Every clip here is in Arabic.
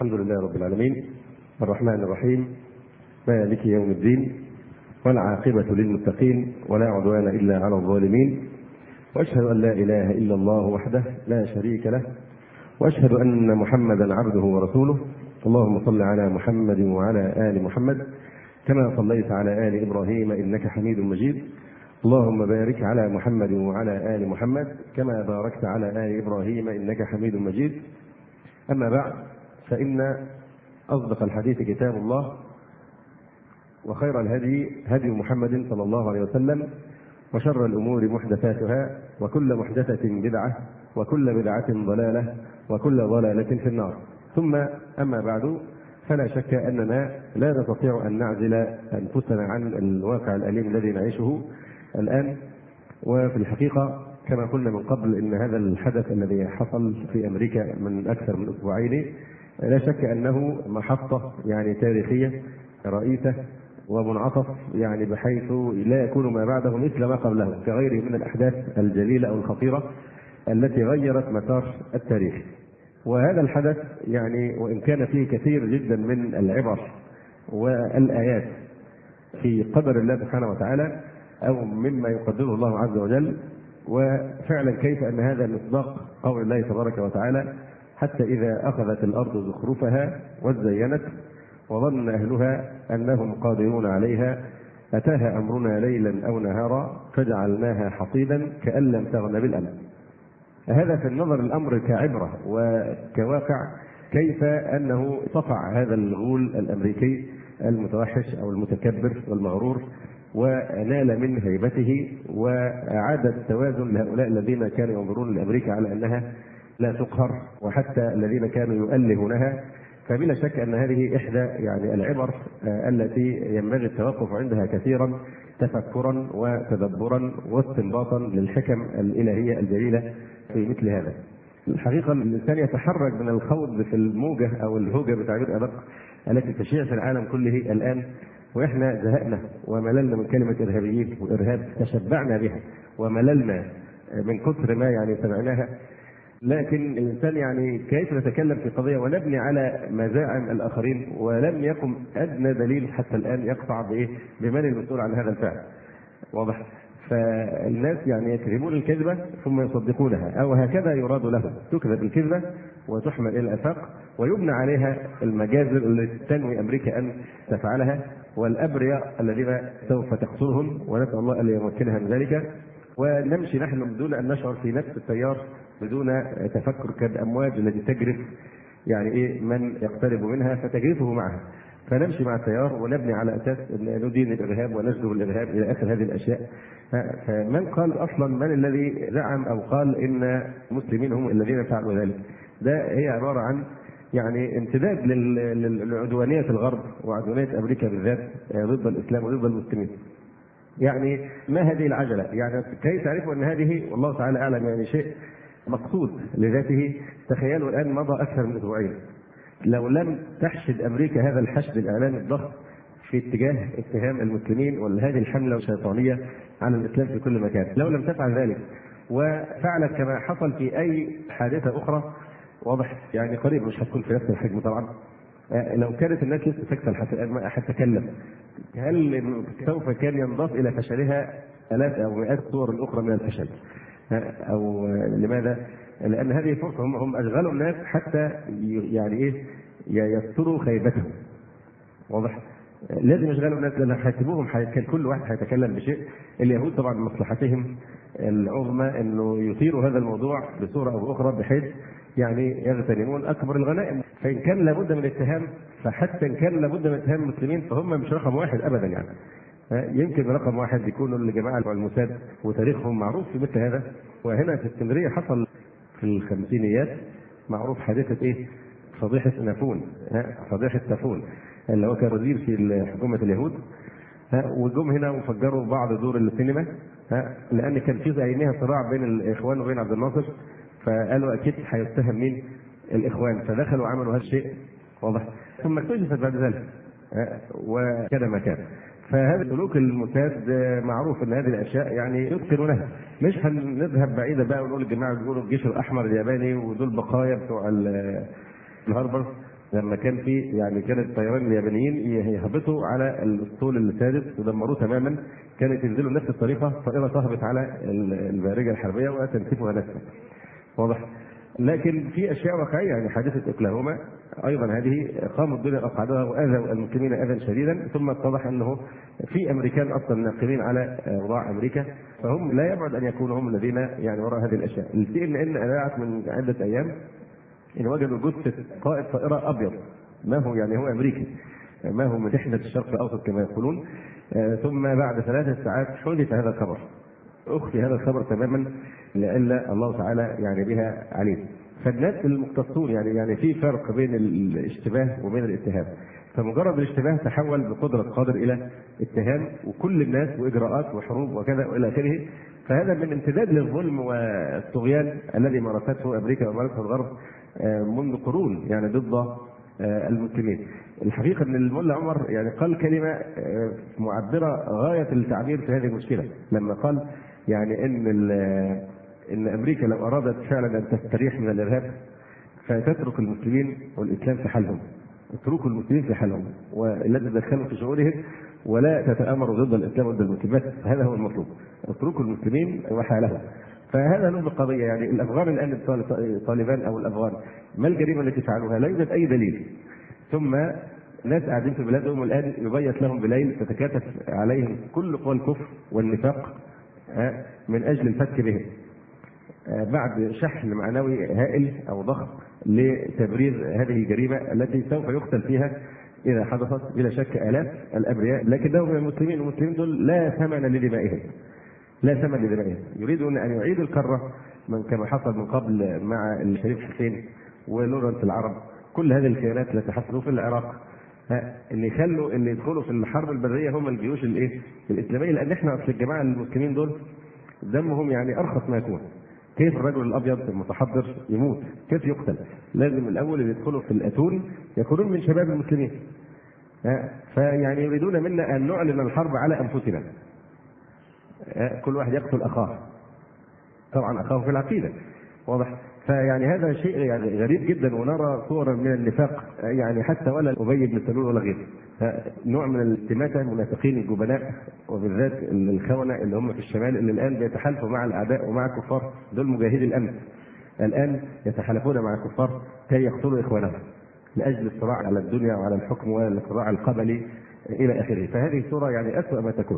الحمد لله رب العالمين الرحمن الرحيم مالك يوم الدين والعاقبة للمتقين ولا عدوان إلا على الظالمين، وأشهد أن لا إله إلا الله وحده لا شريك له، وأشهد أن محمدا عبده ورسوله. اللهم صل على محمد وعلى آل محمد كما صليت على آل إبراهيم إنك حميد مجيد. اللهم بارك على محمد وعلى آل محمد كما باركت على آل إبراهيم إنك حميد مجيد. أما بعد، فإن أصدق الحديث كتاب الله، وخير الهدي هدي محمد صلى الله عليه وسلم، وشر الأمور محدثاتها، وكل محدثة بدعة، وكل بدعة ضلالة، وكل ضلالة في النار. ثم أما بعد، فلا شك أننا لا نستطيع أن نعزل أنفسنا عن الواقع الأليم الذي نعيشه الآن. وفي الحقيقة كما قلنا من قبل إن هذا الحدث الذي حصل في أمريكا من أكثر من أسبوعين لا شك أنه محطة تاريخية رئيسة ومنعطف، بحيث لا يكون ما بعده مثل ما قبله كغيره من الأحداث الجليلة أو الخطيرة التي غيرت مسار التاريخ. وهذا الحدث وإن كان فيه كثير جدا من العبر والآيات في قدر الله سبحانه وتعالى أو مما يقدره الله عز وجل، وفعلا كيف أن هذا مصداق قول الله تبارك وتعالى: حتى إذا أخذت الأرض زخرفها وزينت وظن أهلها أنهم قادرون عليها أتاها أمرنا ليلا أو نهارا فجعلناها حصيدا كأن لم تغن بالأمس. هذا في النظر الأمر كعبرة وكواقع، كيف أنه صفع هذا الغول الأمريكي المتوحش أو المتكبر والمغرور ونال من هيبته، وأعاد التوازن لهؤلاء الذين كانوا ينظرون لأمريكا على أنها لا تقهر، وحتى الذين كانوا يؤلهونها. فبلا شك أن هذه إحدى العبر التي ينبغي التوقف عندها كثيرا، تفكرا وتدبرا واستنباطا للحكم الإلهية الجليلة في مثل هذا. الحقيقة الإنسان يتحرج من الخوض في الموجة أو الهوجة بتعبير أدق التي تشيع في العالم كله الآن، وإحنا زهقنا ومللنا من كلمة إرهابيين والإرهاب، تشبعنا بها ومللنا من كثر ما سمعناها. لكن الإنسان كيف نتكلم في قضية ونبني على مزاعم الآخرين ولم يقم أدنى دليل حتى الآن يقطع بمن المسؤول عن هذا الفعل؟ واضح؟ فالناس يكذبون الكذبة ثم يصدقونها، أو هكذا يراد لهم، تكذب الكذبة وتحمل إلى الآفاق ويبنى عليها المجازر التي تنوي أمريكا أن تفعلها، والأبرياء الذين سوف تقتلهم، ونسأل الله أن يمكنها من ذلك. ونمشي نحن بدون أن نشعر في نفس التيار، بدون تفكر كالأمواج التي تجرف من يقترب منها فتجرفه معها، فنمشي مع التيار ونبني على أساس أن ندين الإرهاب ونجذب الإرهاب إلى آخر هذه الأشياء. فمن قال أصلا، من الذي زعم أو قال إن المسلمين هم الذين فعلوا ذلك؟ ده هي عبارة عن امتداد لعدوانية الغرب وعدوانية أمريكا بالذات ضد الإسلام وضد المسلمين. ما هذه العجلة؟ كي تعرفوا أن هذه والله تعالى أعلم شيء مقصود لذاته. تخيلوا الآن مضى أكثر من أسبوعين، لو لم تحشد أمريكا هذا الحشد الإعلامي الضخم في اتجاه اتهام المسلمين وهذه الحملة الشيطانية على الإسلام في كل مكان، لو لم تفعل ذلك وفعلت كما حصل في أي حادثة أخرى، واضح قريب مش هتكون في نفس الحجم طبعا، لو كانت الناس لسه ساكتة حتى تتكلم، هل سوف كان ينضاف إلى فشلها آلاف أو مئات صور أخرى من الفشل؟ أو لماذا؟ لأن هذه فرصة، هم أشغلوا الناس حتى يستروا خيبتهم. واضح؟ لازم يشغلوا الناس لأن هيسيبوهم، كان كل واحد هيتكلم بشيء. اليهود طبعا مصلحتهم العظمى أنه يثيروا هذا الموضوع بصورة أو أخرى بحيث يغتنمون أكبر الغنائم. فإن كان لابد من اتهام، فحتى إن كان لابد من اتهام المسلمين فهم مش رقم واحد أبدا. يمكن رقم واحد يكونوا الجماعة بتوع الموساد وتاريخهم معروف في مثل هذا. وهنا في اسكندرية حصل في الخمسينيات معروف حادثة فضيحة نافون، فضيحة سافون اللي هو كان وزير في حكومة اليهود، وجم هنا وفجروا بعض دور السينما، لأن كان في زينها صراع بين الإخوان وبين عبد الناصر، فقالوا أكيد هيتهم مين؟ الإخوان، فدخلوا وعملوا هذا الشيء. واضح؟ ثم اكتشفت بعد ذلك وكذا ما كان. فهذا سلوك الموساد معروف ان هذه الاشياء يتقنونها. مش هنذهب بعيدا بقى ونقول الجماعه بيقولوا الجيش الاحمر الياباني ودول بقايا بتوع الهاربر لما كان في يعني كانت الطيران اليابانيين يهبطوا على الاسطول السادس ودمروه تماما، كانت ينزلوا نفس الطريقه طائره تهبط على البارجه الحربيه وتنسفها نسفا. واضح؟ لكن في اشياء واقعيه، يعني حادثه اوكلاهوما ايضا هذه قاموا الدنيا اقعدوها واذوا المسلمين اذى شديدا، ثم اتضح انه في امريكان اصلا ناقمين على اوضاع امريكا، فهم لا يبعد ان يكونوا هم الذين يعني وراء هذه الاشياء. CNN اذاعت من عده ايام ان وجدوا جثه قائد طائره ابيض، ما هو يعني هو امريكي، ما هو من احدى الشرق الاوسط كما يقولون. ثم بعد 3 ساعات حدث هذا الخبر، اخفي هذا الخبر تماما لئلا الله تعالى يعني بها عليه. فالناس المختصون يعني في فرق بين الاشتباه وبين الاتهام، فمجرد الاشتباه تحول بقدره قادر الى اتهام، وكل الناس واجراءات وحروب وكذا والى اخره. فهذا من امتداد للظلم والطغيان الذي مارسته امريكا ومارسه الغرب منذ قرون يعني ضد المسلمين. الحقيقه ان الملا عمر يعني قال كلمه معبره غايه التعبير في هذه المشكله، لما قال يعني ان امريكا لو ارادت فعلا ان تستريح من الارهاب فتترك المسلمين والاسلام في حالهم، اتركوا المسلمين في حالهم ولا تتدخلوا في شؤونهم ولا تتامروا ضد الاسلام وضد المسلمين، هذا هو المطلوب، اتركوا المسلمين وحالهم. فهذا نوع القضيه. يعني الافغان الان طالبان او الافغان ما الجريمه التي فعلوها؟ لا يوجد اي دليل، ثم ناس قاعدين في بلادهم الان يبيت لهم بليل تتكاتف عليهم كل قوى الكفر والنفاق من اجل الفتك بهم، بعد شحن معنوي هائل او ضخم لتبرير هذه الجريمه التي سوف يقتل فيها اذا حدثت بلا شك الاف الابرياء، لكنهم من المسلمين، والمسلمين دول لا ثمن لدمائهم، لا ثمن لدمائهم. يريدون ان يعيدوا الكره من كما حصل من قبل مع الشريف حسين ولورنس العرب، كل هذه الخيانات التي حصلوا في العراق، ان يخلوا اللي يدخلوا في الحرب البريه هم الجيوش الاسلاميه، لان احنا اصل الجماعه المسلمين دول دمهم يعني ارخص ما يكون. كيف الرجل الابيض المتحضر يموت؟ كيف يقتل؟ لازم الاول اللي يدخلوا في الاتون يكونون من شباب المسلمين. فيعني يريدون منا ان نعلن الحرب على انفسنا، كل واحد يقتل اخاه، طبعا اخاه في العقيده، واضح؟ فيعني هذا شيء يعني غريب جدا، ونرى صورا من النفاق يعني حتى ولا ابي بن سلول ولا غيره، نوع من الاستماتة، المنافقين الجبناء وبالذات الخونة اللي هم في الشمال اللي الان بيتحالفوا مع الاعداء ومع الكفار، دول مجاهدي الامن الان يتحالفون مع الكفار كي يقتلوا اخوانهم لاجل الصراع على الدنيا وعلى الحكم والصراع القبلي الى اخره. فهذه صورة يعني اسوأ ما تكون.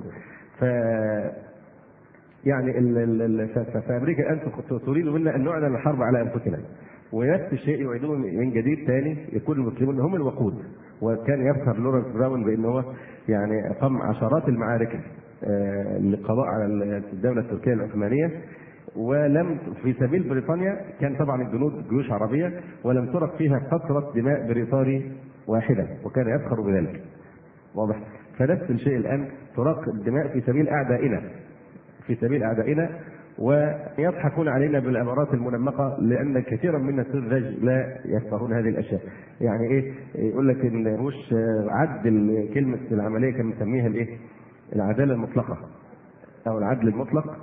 يعني فامريكا الان تريد منا ان نعلن الحرب على انفسنا، ونفس الشيء يعيدون من جديد ثاني يكون المسلمون هم الوقود. وكان يفخر لورنس براون بان هو يعني قام عشرات المعارك للقضاء على الدوله التركيه العثمانيه، ولم في سبيل بريطانيا كان طبعا الجنود جيوش عربيه ولم ترق فيها قطره دماء بريطاني واحده، وكان يفخر بذلك، واضح؟ فنفس الشيء الان تراق الدماء في سبيل اعدائنا، في سبيل اعدائنا، ويضحكون علينا بالامارات المنمقه، لان كثيرا من السذج لا يفقهون هذه الاشياء. يعني ايه؟ يقول لك ان بوش عدل كلمه العمليه كان مسميها الايه؟ العداله المطلقه او العدل المطلق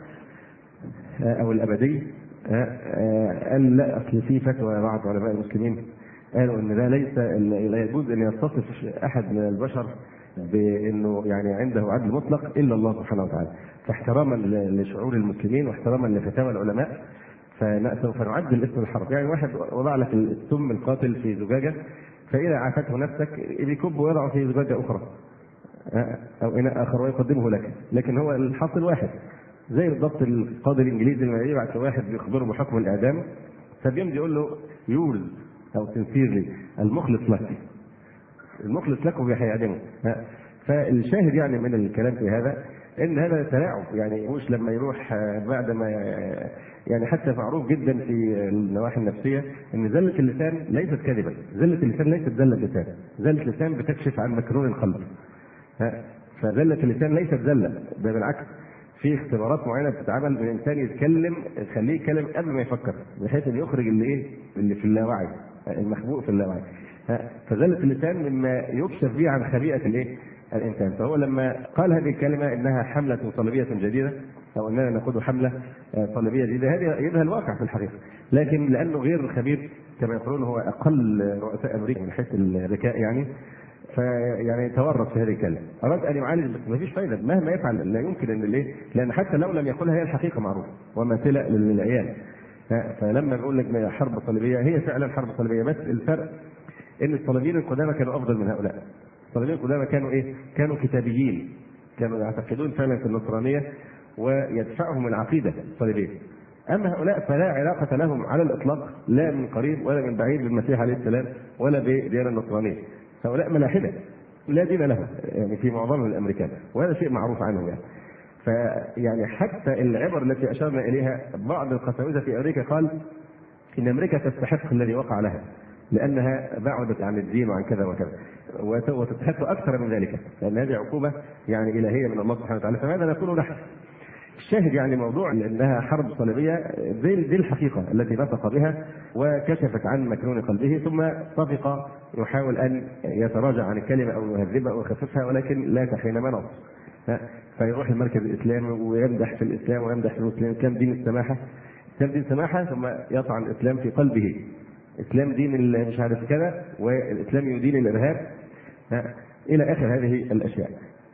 او الابدي. قال لا، اصل في فتوى بعض علماء المسلمين قالوا ان ده ليس، لا يجوز ان يتصف احد من البشر بانه يعني عنده عدل مطلق الا الله سبحانه وتعالى. فاحتراما لشعور المسلمين واحتراما لفتاوى العلماء سوف نعدل اسم الحرب. يعني واحد وضع لك السم القاتل في زجاجه، فاذا عافته نفسك بيكب ويضعه في زجاجه اخرى او اناء اخر ويقدمه لك، لكن هو الحاصل واحد. زي بالضبط القاضي الانجليزي لما يبعت واحد بيخبره بحكم الاعدام، فبيمضي يقول له يورز او سنسيرلي، المخلص لك، المخلص لك وبيعدمه. فالشاهد يعني من الكلام في هذا ان هذا تلاعب. يعني مش لما يروح بعد ما يعني حتى معروف جدا في النواحي النفسيه ان زله اللسان ليست كذبا، زله اللسان ليست زله لسان، زله اللسان بتكشف عن مكنون القلب. فزله اللسان ليست زله، بل بالعكس في اختبارات معينه بتتعمل من الانسان يتكلم، خليه يتكلم قبل ما يفكر، بحيث ان يخرج اللي في اللاوعي، المخبوء في اللاوعي. فزله اللسان مما يكشف به عن خبيئه الانسان. فهو لما قال هذه الكلمه انها حمله صليبيه جديده او اننا ناخذ حمله صليبيه جديده، هذا يظهر الواقع في الحقيقه. لكن لانه غير خبير كما يقولون، هو اقل رؤساء امريكا من حيث الذكاء يعني، فيعني تورط في هذه الكلمه، اراد ان يعالج بس ما فيش فائده مهما يفعل، لا يمكن ان ليه؟ لان حتى لو لم يقولها هي الحقيقه معروفه وماثله للعيان. فلما بقول لك حرب صليبيه، هي فعلا حرب صليبيه، بس الفرق ان الصليبيين القدامى كانوا افضل من هؤلاء. الصليبيين القدامى كانوا ايه؟ كانوا كتابيين، كانوا يعتقدون فعلا في النصرانيه ويدفعهم العقيده الصليبيه. اما هؤلاء فلا علاقه لهم على الاطلاق، لا من قريب ولا من بعيد بالمسيح عليه السلام ولا بالديانه النصرانيه. هؤلاء ملاحده لا دين لهم يعني في معظمهم الامريكان، وهذا شيء معروف عنهم يعني. فيعني حتى العبر التي اشرنا اليها بعض القساوسه في امريكا قال ان امريكا تستحق الذي وقع لها لانها بعدت عن الدين وعن كذا وكذا، وتستحق اكثر من ذلك، لان هذه عقوبه يعني الهيه من الله سبحانه وتعالى. فماذا نقول نحن؟ الشاهد يعني موضوع انها حرب صليبيه دي الحقيقه التي نطق بها وكشفت عن مكنون قلبه، ثم طفق يحاول ان يتراجع عن الكلمه او يهذبها او يخففها، ولكن لا تحين مناص. فيروح المركز الاسلامي ويمدح في الاسلام ويمدح في المسلمين، كم دين السماحه، كم دين السماحه، ثم يطعن الاسلام في قلبه، اسلام دين مش عارف كذا، والاسلام يدين الارهاب، الى اخر هذه الاشياء.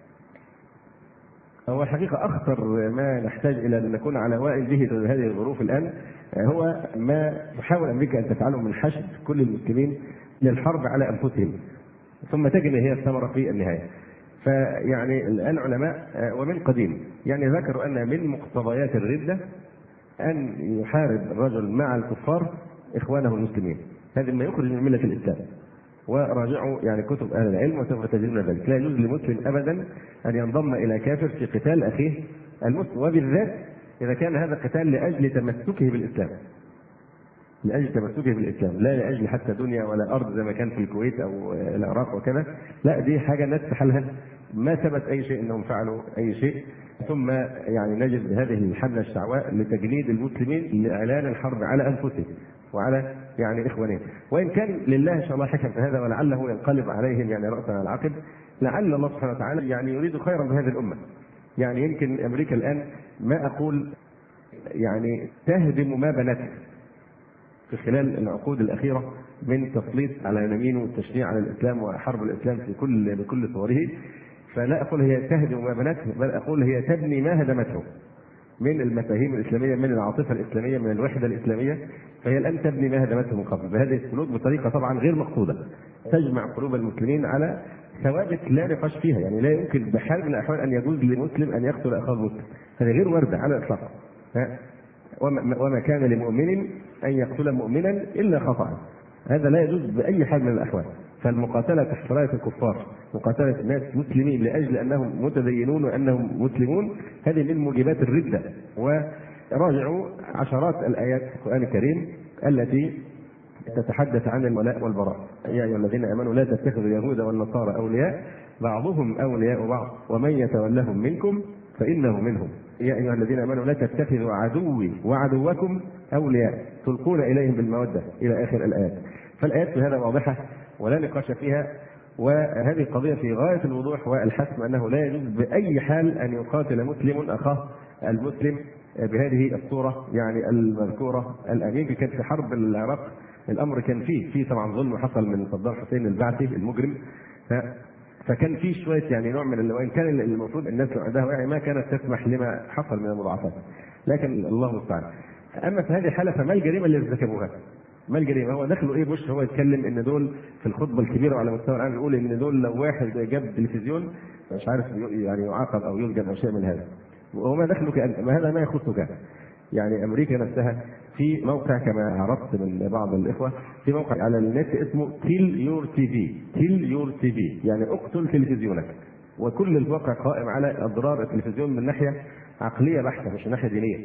هو الحقيقة أخطر ما نحتاج إلى أن نكون على وعي به في هذه الظروف الآن هو ما تحاول أمريكا أن تفعله من حشد كل المسلمين للحرب على أنفسهم، ثم تجد هي الثمرة في النهاية. فيعني الآن علماء ومن قديم يعني ذكروا أن من مقتضيات الردة أن يحارب الرجل مع الكفار إخوانه المسلمين، هذا ما يخرج من ملة الإسلام. وراجعوا يعني كتب اهل العلم وسوف تجدون ذلك، لا يجوز لمسلم ابدا ان ينضم الى كافر في قتال اخيه المسلم، وبالذات اذا كان هذا القتال لاجل تمسكه بالاسلام، لاجل تمسكه بالاسلام، لا لاجل حتى دنيا ولا ارض زي ما كان في الكويت او العراق وكذا، لا دي حاجه الناس في حالها ما ثبت اي شيء انهم فعلوا اي شيء. ثم يعني نجد هذه الحمله الشعواء لتجنيد المسلمين لاعلان الحرب على انفسهم وعلى يعني اخوانهم، وان كان لله ان شاء الله حكم في هذا ولعله ينقلب عليهم يعني راسا على العقب، لعل الله سبحانه وتعالى يعني يريد خيرا بهذه الامه. يعني يمكن امريكا الان ما اقول يعني تهدم ما بنته في خلال العقود الاخيره من تسليط على اليمين والتشنيع على الاسلام وحرب الاسلام في بكل صوره، فلا اقول هي تهدم ما بنته، بل اقول هي تبني ما هدمته من المفاهيم الاسلاميه، من العاطفه الاسلاميه، من الوحده الاسلاميه. فهي الان تبني ما هدمته من قبل بهذه السلوك بطريقه طبعا غير مقصوده، تجمع قلوب المسلمين على ثوابت لا نقاش فيها. يعني لا يمكن بحال من الاحوال ان يجوز لمسلم ان يقتل اخاه المسلم، هذه غير وارده على الاطلاق. وما كان لمؤمن ان يقتل مؤمنا الا خطأ، هذا لا يجوز باي حال من الاحوال. فالمقاتله تحت رايه الكفار، مقاتله الناس مسلمين لاجل انهم متدينون وانهم مسلمون، هذه من موجبات الرده. وراجعوا عشرات الايات في القران الكريم التي تتحدث عن الولاء والبراء. يا ايها الذين امنوا لا تتخذوا اليهود والنصارى اولياء بعضهم اولياء بعض ومن يتولهم منكم فانه منهم. يا ايها الذين امنوا لا تتخذوا عدوي وعدوكم اولياء تلقون اليهم بالموده الى اخر الايات. فالايات في هذا واضحه ولا نقاش فيها، وهذه القضيه في غايه الوضوح والحسم انه لا يجوز باي حال ان يقاتل مسلم اخاه المسلم بهذه الصوره يعني المذكوره الان. يمكن كان في حرب العراق الامر كان فيه طبعا ظلم حصل من صدام حسين البعثي المجرم، فكان في شويه يعني نوع من وان كان المفروض الناس لو عندها وعي ما كانت تسمح لما حصل من المضاعفات، لكن الله المستعان. اما في هذه الحاله فما الجريمه اللي ارتكبوها؟ ما الجريمه؟ هو دخلوا ايه؟ بوش هو يتكلم ان دول في الخطبه الكبيره وعلى مستوى العالم يقول ان دول لو واحد جاب تلفزيون مش عارف يعني يعاقب او يسجن او شيء من هذا. وما دخلوا ما هذا ما يخصك. يعني امريكا نفسها في موقع كما عرفت من بعض الاخوه، في موقع على النت اسمه كيل يور تي في، كيل يور تي في يعني اقتل تلفزيونك، وكل الواقع قائم على اضرار التلفزيون من ناحيه عقليه بحته مش من ناحيه دينيه.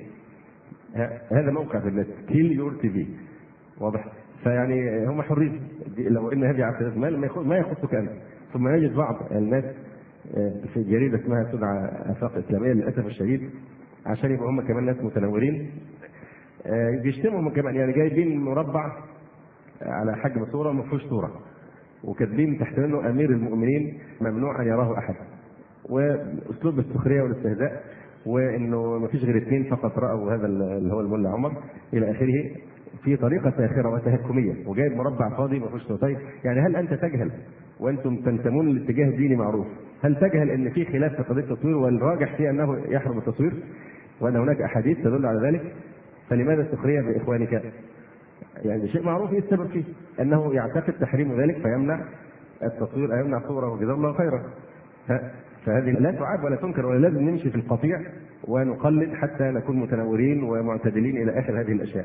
هذا موقع في النت كيل يور تي في واضح. فيعني هم حرين لو ان هذه عقليه ما يخصك انت. ثم نجد بعض الناس في جريده اسمها تدعى افاق اسلاميه للاسف الشديد عشان يبقوا هم كمان ناس متنورين بيشتموا كمان، يعني جايبين مربع على حجم صوره ما فيهوش صوره وكاتبين تحت منه امير المؤمنين ممنوع ان يراه احد، واسلوب السخريه والاستهزاء، وانه ما فيش غير اثنين فقط راوا هذا اللي هو الملا عمر الى اخره. في طريقه ساخره وتهكميه وجايب مربع فاضي ما فيهوش طيب، يعني هل انت تجهل وانتم تنتمون لاتجاه ديني معروف، هل تجهل ان في خلاف في قضيه التصوير والراجح فيه انه يحرم التصوير وان هناك احاديث تدل على ذلك؟ فلماذا السخريه باخوانك؟ يعني شيء معروف ايه السبب فيه؟ انه يعتقد تحريم ذلك فيمنع التصوير، يمنع صوره وجزاه الله خيرا. فهذه لا تعاب ولا تنكر، ولا لازم نمشي في القطيع ونقلد حتى نكون متنورين ومعتدلين الى اخر هذه الاشياء.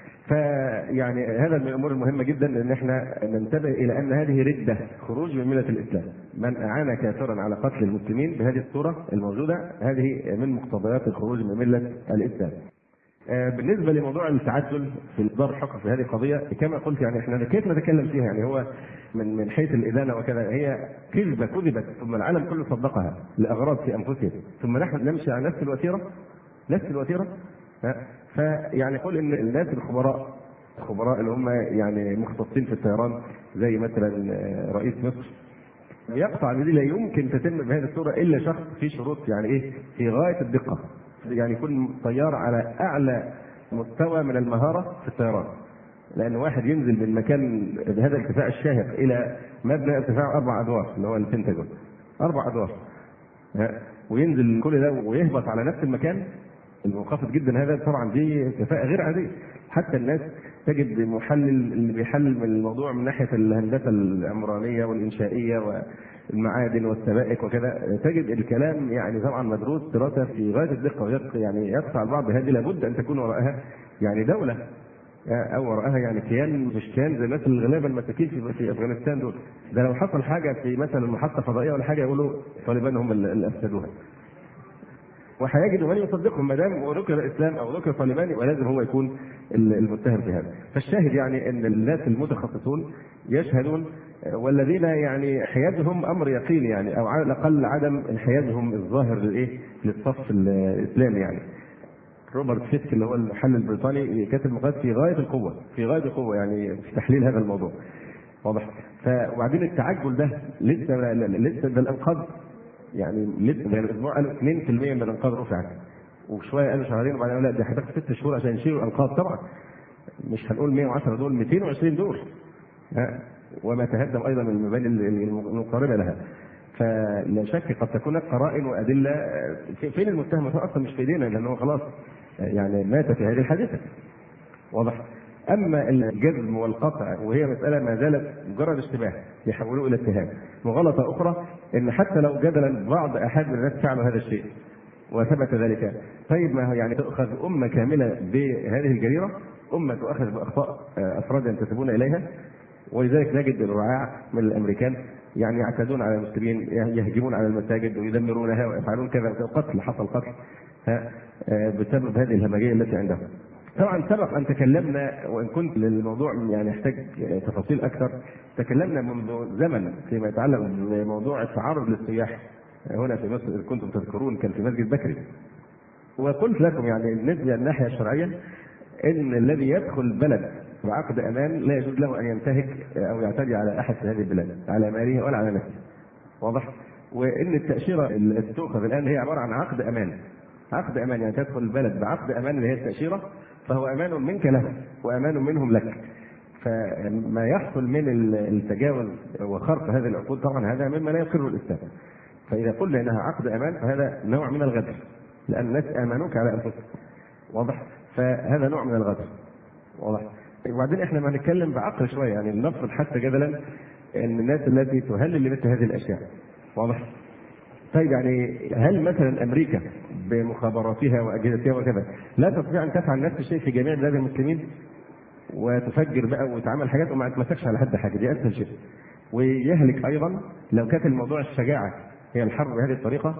فيعني هذا من الامور المهمه جدا ان احنا ننتبه الى ان هذه رده، خروج من مله الاسلام. من اعان كافرا على قتل المسلمين بهذه الصوره الموجوده هذه من مقتضيات الخروج من مله الاسلام. بالنسبه لموضوع التعدل في اصدار الحكم في هذه القضيه كما قلت، يعني احنا كيف نتكلم فيها؟ يعني هو من حيث الادانه وكذا هي كذبه كذبت ثم العالم كله صدقها لاغراض في انفسهم، ثم نحن نمشي على نفس الوتيره. فيعني قل ان الناس الخبراء اللي هم يعني مختصين في الطيران زي مثلا رئيس مصر يقطع ان دي لا يمكن تتم بهذه الصوره الا شخص في شروط يعني ايه في غايه الدقه، يعني يكون طيار على اعلى مستوى من المهاره في الطيران. لان واحد ينزل من مكان بهذا الارتفاع الشاهق الى مبنى ارتفاعه 4 أدوار اللي هو البنتاجون 4 أدوار، وينزل كل ده ويهبط على نفس المكان المنخفض جدا، هذا طبعا دي كفاءه غير عاديه. حتى الناس تجد محلل اللي بيحلل من الموضوع من ناحيه الهندسه العمرانيه والانشائيه والمعادن والسبائك وكذا، تجد الكلام يعني طبعا مدروس دراسه في غايه الدقه، يعني يقطع البعض هذه لابد ان تكون وراءها يعني دوله او وراءها يعني كيان، مش كيان زي الناس الغلابه المساكين في افغانستان دول. ده لو حصل حاجه في مثلا محطه فضائيه ولا حاجه يقولوا طالبان هم اللي افسدوها، وهيجدوا من يصدقهم ما دام ذكر الاسلام او ذكر طالبان، ولازم هو يكون المتهم في هذا. فالشاهد يعني ان الناس المتخصصون يشهدون، والذين يعني حيازهم امر يقين يعني، او على الاقل عدم انحيازهم الظاهر للصف الاسلامي. يعني روبرت فيسك اللي هو المحلل البريطاني كاتب مقالات في غايه القوه يعني في تحليل هذا الموضوع، واضح. وبعدين التعجل ده لسه ده الانقاذ، يعني لسه من الاسبوع قالوا 2% من الانقاذ رفعت، وشويه قالوا شهرين، وبعدين قالوا لا دي هتاخد 6 شهور عشان يشيلوا الانقاذ. طبعا مش هنقول 110 دول، 220 دول، وما تهدم ايضا من المباني المقاربه لها. فلا شك قد تكون قرائن وادله. فين المتهم؟ اصلا مش في ايدينا لانه خلاص يعني مات في هذه الحادثه، واضح. اما الجزم والقطع وهي مساله ما زالت مجرد اشتباه يحولوه الى اتهام. مغالطه اخرى ان حتى لو جدلا بعض احد من الناس فعلوا هذا الشيء وثبت ذلك، طيب ما هو يعني تؤخذ امه كامله بهذه الجريره، امه تؤخذ باخطاء افراد ينتسبون اليها. ولذلك نجد الرعاع من الامريكان يعني يعتدون على المسلمين، يهجمون على المساجد ويدمرونها ويفعلون كذا، قتل حصل قتل بسبب هذه الهمجيه التي عندهم. طبعا سبق ان تكلمنا، وان كنت للموضوع يعني يحتاج تفاصيل اكثر، تكلمنا منذ زمن فيما يتعلق بموضوع التعرض للسياح هنا في مصر. كنتم تذكرون كان في مسجد بكري، وقلت لكم يعني بالنسبه للناحيه الشرعيه ان الذي يدخل بلد بعقد امان لا يجوز له ان ينتهك او يعتدي على احد في هذه البلاد، على ماله ولا على نفسه، واضح. وان التاشيره اللي تؤخذ الان هي عباره عن عقد امان يعني تدخل البلد بعقد امان اللي هي التاشيره، فهو امان منك له وامان منهم لك. فما يحصل من التجاوز وخرق هذه العقود طبعا هذا مما لا يقر الاسلام. فاذا قلنا انها عقد امان فهذا نوع من الغدر، لان الناس امنوك على انفسهم، واضح. فهذا نوع من الغدر، واضح. وبعدين احنا ما نتكلم بعقل شويه، يعني نفرض حتى جدلا ان الناس التي تهلل لمثل هذه الاشياء، واضح. طيب يعني هل مثلا امريكا بمخابراتها واجهزتها وكذا لا تستطيع ان تفعل نفس الشيء في جميع بلاد المسلمين وتفجر بقى وتعمل حاجات وما تمسكش على حد حاجه؟ دي اسهل شيء. ويهلك ايضا لو كانت الموضوع الشجاعه هي الحرب بهذه الطريقه.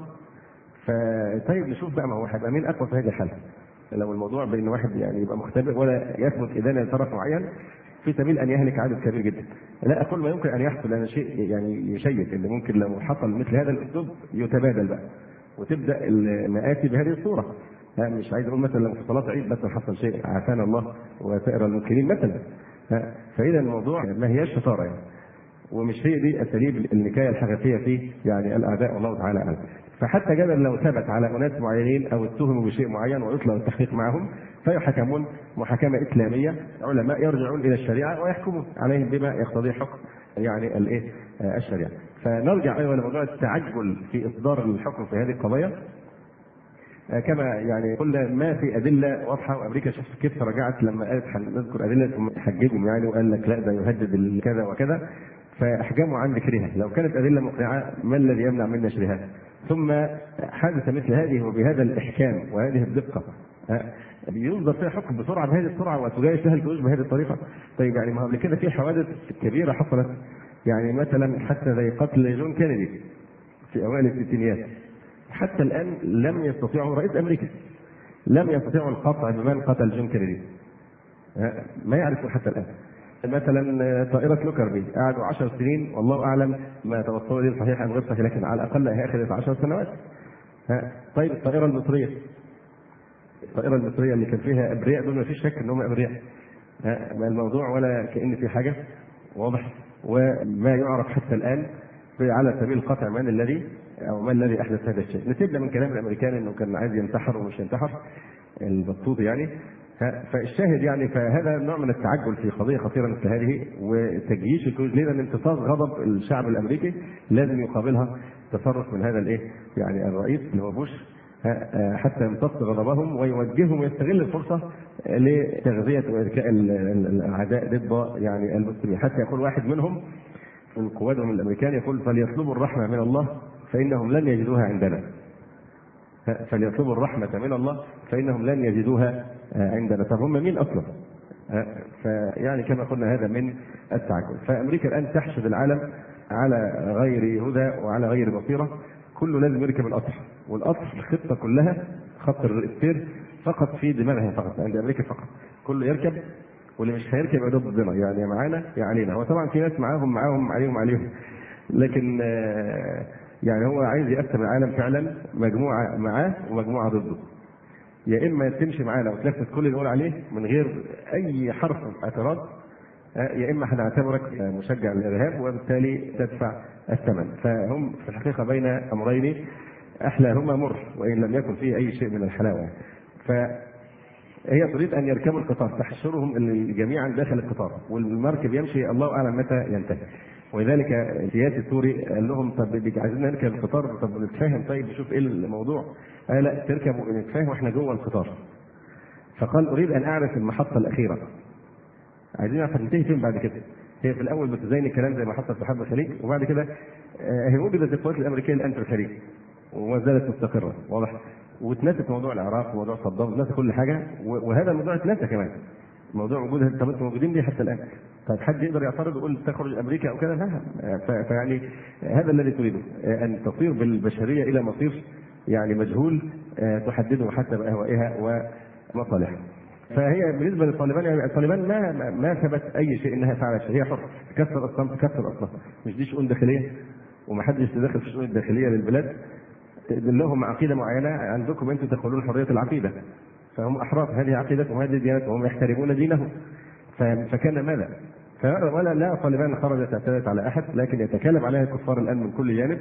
فطيب نشوف بقى ما هو هيبقى مين اقوى في هذه الحاله. لو الموضوع بين واحد يعني يبقى مختبئ ولا يثبت ادانه لطرف معين في سبيل ان يهلك عدد كبير جدا. لا اقول ما يمكن ان يحصل، لان شيء يعني يشيك ان ممكن لو حصل مثل هذا الاسلوب يتبادل بقى وتبدا المآتي بهذه الصوره. يعني مش عايز اقول مثلا لو في صلاه عيد بس حصل شيء عافانا الله وسائر المسلمين مثلا. فاذا الموضوع ما هياش شطاره يعني، ومش هي دي اساليب النكايه الحقيقيه فيه يعني الاعداء والله تعالى اعلم. فحتى جدل لو ثبت على اناس معينين او اتهموا بشيء معين ويطلق التحقيق معهم، فيحكمون محاكمة إسلامية، علماء يرجعون إلى الشريعة ويحكمون عليهم بما يقتضيه حكم يعني الإيه الشريعة. فنرجع أيضا لموضوع التعجل في إصدار الحكم في هذه القضايا. كما يعني قلنا ما في أدلة واضحة، وأمريكا شفت كيف تراجعت لما قالت نذكر أدلة ثم حججهم يعني وقال لك لا ده يهدد كذا وكذا، فأحجموا عن ذكرها. لو كانت أدلة مقنعة ما الذي يمنع من نشرها؟ ثم حدث مثل هذه وبهذا الإحكام وهذه الدقة يصدر فيها حكم بسرعة بهذه السرعة وتجايش لها الجيوش بهذه الطريقة. طيب يعني ما قبل كده في حوادث كبيرة حصلت، يعني مثلا حتى زي قتل جون كينيدي في أوائل الستينيات، حتى الآن لم يستطيعوا، رئيس أمريكا لم يستطيعوا القطع بمن قتل جون كينيدي، ما يعرفوا حتى الآن. مثلا طائرة لوكربي قعدوا 10 سنين والله أعلم ما توصلوا إليه صحيح أم غير صحيح، لكن على الأقل هي أخذت 10 سنوات. طيب الطائرة المصرية، الطائرة المصرية اللي كان فيها أبرياء دول ما فيش شك إنهم أبرياء، الموضوع ولا كأن في حاجة واضح، وما يعرف حتى الآن على سبيل القطع من الذي أو ما الذي أحدث هذا الشيء. نسيبنا من كلام الأمريكان إنه كان عايز ينتحر ومش ينتحر البطوط يعني. فالشاهد يعني فهذا نوع من التعجل في قضية خطيرة مثل هذه وتجييش الكويت، لأن امتصاص غضب الشعب الأمريكي لازم يقابلها تصرف من هذا الإيه يعني الرئيس اللي هو بوش، حتى يمتص غضبهم ويوجههم ويستغل الفرصة لتغذية وإذكاء الأعداء ضد يعني المسلمين، حتى يقول واحد منهم من قوادهم الأمريكان يقول فليطلبوا الرحمة من الله فإنهم لن يجدوها عندنا، فليطلبوا الرحمة من الله فإنهم لن يجدوها عندنا. طب هم مين أصلا؟ فيعني كما قلنا هذا من التعجل. فأمريكا الآن تحشد العالم على غير هدى وعلى غير بصيرة، كله لازم يركب القطر، والقطر الخطة كلها خط السير فقط في دماغها فقط عند أمريكا فقط، كله يركب واللي مش هيركب يبقى ضدنا، يعني معانا يا علينا. هو طبعا في ناس معاهم عليهم، لكن يعني هو عايز يقسم العالم فعلا مجموعة معاه ومجموعة ضده، يا إما تمشي معانا وتنفذ كل اللي نقول عليه من غير أي حرف اعتراض، يا إما هنعتبرك مشجع للإرهاب وبالتالي تدفع الثمن. فهم في الحقيقة بين أمرين أحلاهما مر وإن لم يكن فيه أي شيء من الحلاوة. فهي تريد أن يركبوا القطار، تحشرهم جميعا داخل القطار والمركب يمشي الله أعلم متى ينتهي. ولذلك السياسي السوري قال لهم طب عايزين نركب القطار، طب نتفاهم، طيب نشوف ايه الموضوع. قال لا تركبوا نتفاهم واحنا جوه القطار. فقال اريد ان اعرف المحطه الاخيره، عايزين نعرف هتنتهي فين بعد كده. هي في الاول بتزين الكلام زي محطه في حرب الخليج، وبعد كده هي وجدت القوات الامريكيه الان في الخليج وما زالت مستقره واضح، واتنست موضوع العراق وموضوع صدام، اتنسى كل حاجه، وهذا الموضوع اتنسى كمان موضوع وجودها. طب انتم موجودين ليه حتى الان؟ طيب حد يقدر يعترض ويقول تخرج امريكا او كذا؟ لا. فيعني هذا الذي تريده ان تصير بالبشريه الى مصير يعني مجهول تحدده حتى باهوائها ومصالحها. فهي بالنسبه للطالبان يعني الطالبان ما ثبت اي شيء انها فعلت شيء، هي حر تكسر اصلا تكسر اصلا، مش دي شؤون داخليه ومحدش يتدخل في الشؤون الداخليه للبلاد. لهم عقيده معينه، عندكم انتم تقولون حريه العقيده، فهم احرار، هذه عقيدتهم وهذه ديانتهم وهم يحترمون دينهم. فكان ماذا؟ ولا لا طالبان خرجت اعتدت على احد، لكن يتكلم عليها الكفار الان من كل جانب.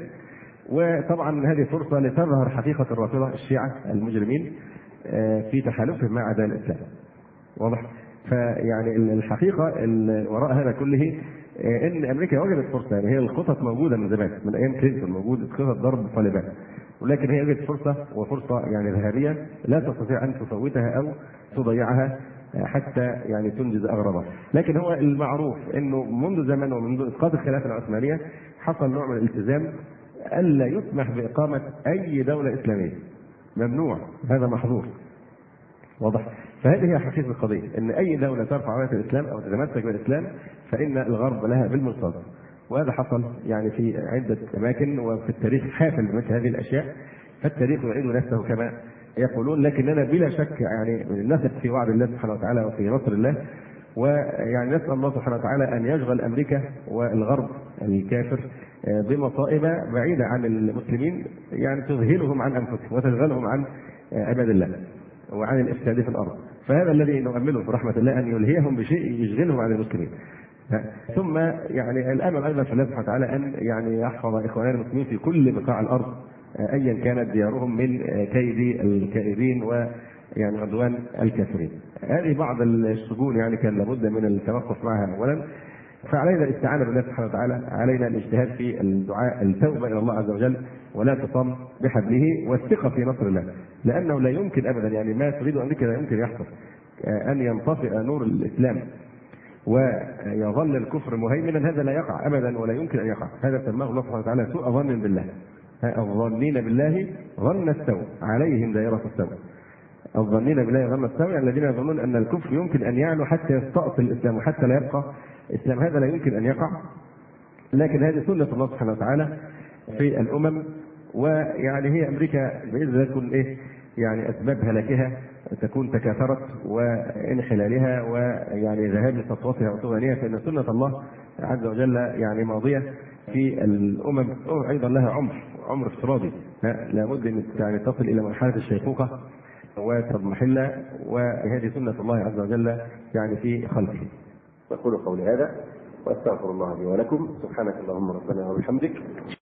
وطبعا هذه فرصه لتظهر حقيقه الرافضه الشيعه المجرمين في تحالفهم مع اعداء الاسلام واضح. فيعني الحقيقه وراء هذا كله ان امريكا وجدت فرصه، يعني هي الخطط موجوده من زمان من ايام كلينتون، موجود خطط ضرب طالبان، ولكن هي وجدت فرصه وفرصه يعني ذهبيه لا تستطيع ان تفوتها او تضيعها حتى يعني تنجز اغراضها. لكن هو المعروف انه منذ زمن ومنذ اسقاط الخلافه العثمانيه حصل نوع من الالتزام الا يسمح باقامه اي دوله اسلاميه، ممنوع، هذا محظور واضح. فهذه هي حقيقه القضيه، ان اي دوله ترفع رايه الاسلام او تتمسك بالاسلام فان الغرب لها بالمرصاد، وهذا حصل يعني في عده اماكن، وفي التاريخ حافل بمثل هذه الاشياء، فالتاريخ يعيد نفسه كما يقولون. لكننا بلا شك يعني نثق في وعد الله سبحانه وتعالى وفي نصر الله، ويعني نسال الله سبحانه وتعالى ان يشغل امريكا والغرب الكافر بمصائب بعيده عن المسلمين، يعني تذهلهم عن انفسهم وتشغلهم عن عباد الله وعن الافساد في الارض. فهذا الذي نؤمله برحمه الله، ان يلهيهم بشيء يشغلهم عن المسلمين. ثم يعني الامل ايضا في الله سبحانه وتعالى ان يعني يحفظ اخواننا المسلمين في كل بقاع الارض ايا كانت ديارهم من كيد الكائدين يعني عدوان الكافرين. هذه بعض السجون يعني كان لابد من التوقف معها اولا. فعلينا الاستعانه بالله سبحانه وتعالى، علينا الاجتهاد في الدعاء، التوبه الى الله عز وجل، ولا تصم بحبله، والثقه في نصر الله، لانه لا يمكن ابدا، يعني ما تريد امريكا لا يمكن يحصل، ان ينطفئ نور الاسلام ويظل الكفر مهيمنا، هذا لا يقع ابدا ولا يمكن ان يقع. هذا سماه الله سبحانه وتعالى سوء ظن بالله. الظانين بالله ظن السوء عليهم دائرة السوء. الظانين بالله ظن السوء يعني الذين يظنون ان الكفر يمكن ان يعلو حتى يستأصل الاسلام وحتى لا يبقى الاسلام، هذا لا يمكن ان يقع. لكن هذه سنة الله سبحانه وتعالى في الامم، ويعني هي امريكا باذن الله تكون ايه يعني اسباب هلاكها تكون تكاثرت وانحلالها ويعني ذهاب لسطوتها وطغيانها، فان سنة الله عز وجل يعني ماضية في الامم ايضا لها عمر افتراضي، لابد ان يعني تصل الى مرحله الشيخوخه وتضمحل، وهذه سنه الله عز وجل يعني في خلقه. اقول قولي هذا واستغفر الله لي ولكم. سبحانك اللهم ربنا وبحمدك.